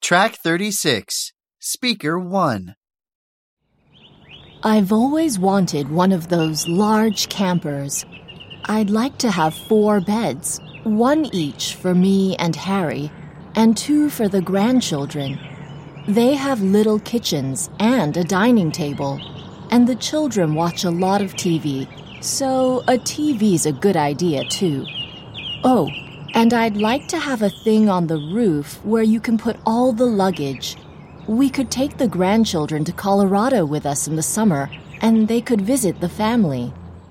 Track 36. Speaker 1. I've always wanted one of those large campers. I'd like to have 4 beds, 1 each for me and Harry, and 2 for the grandchildren. They have little kitchens and a dining table, and the children watch a lot of TV, so a TV's a good idea too. Oh, and I'd like to have a thing on the roof where you can put all the luggage. We could take the grandchildren to Colorado with us in the summer, and they could visit the family.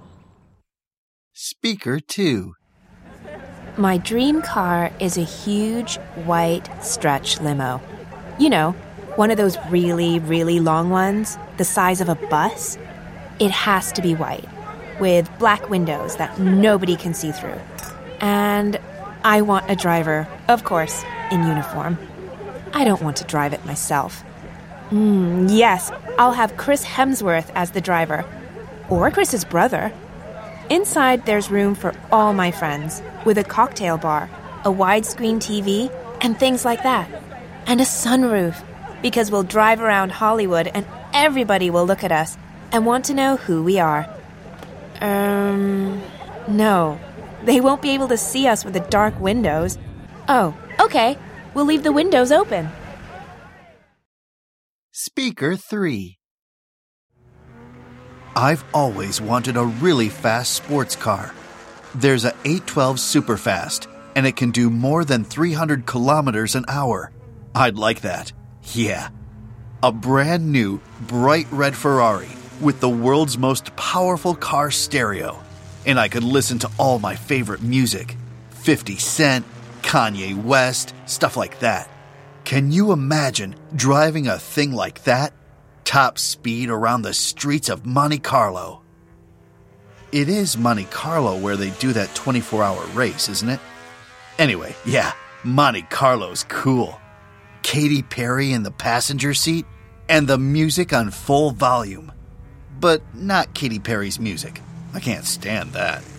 Speaker 2. My dream car is a huge, white stretch limo. You know, one of those really, really long ones, the size of a bus. It has to be white, with black windows that nobody can see through. And I want a driver, of course, in uniform. I don't want to drive it myself. Yes, I'll have Chris Hemsworth as the driver. Or Chris's brother. Inside, there's room for all my friends, with a cocktail bar, a widescreen TV, and things like that. And a sunroof, because we'll drive around Hollywood and everybody will look at us and want to know who we are. No. They won't be able to see us with the dark windows. Oh, okay. We'll leave the windows open. Speaker 3. I've always wanted a really fast sports car. There's a 812 Superfast, and it can do more than 300 kilometers an hour. I'd like that. Yeah. A brand new, bright red Ferrari with the world's most powerful car stereo. And I could listen to all my favorite music. 50 Cent, Kanye West, stuff like that. Can you imagine driving a thing like that? Top speed around the streets of Monte Carlo. It is Monte Carlo where they do that 24-hour race, isn't it? Anyway, yeah, Monte Carlo's cool. Katy Perry in the passenger seat and the music on full volume. But not Katy Perry's music. I can't stand that.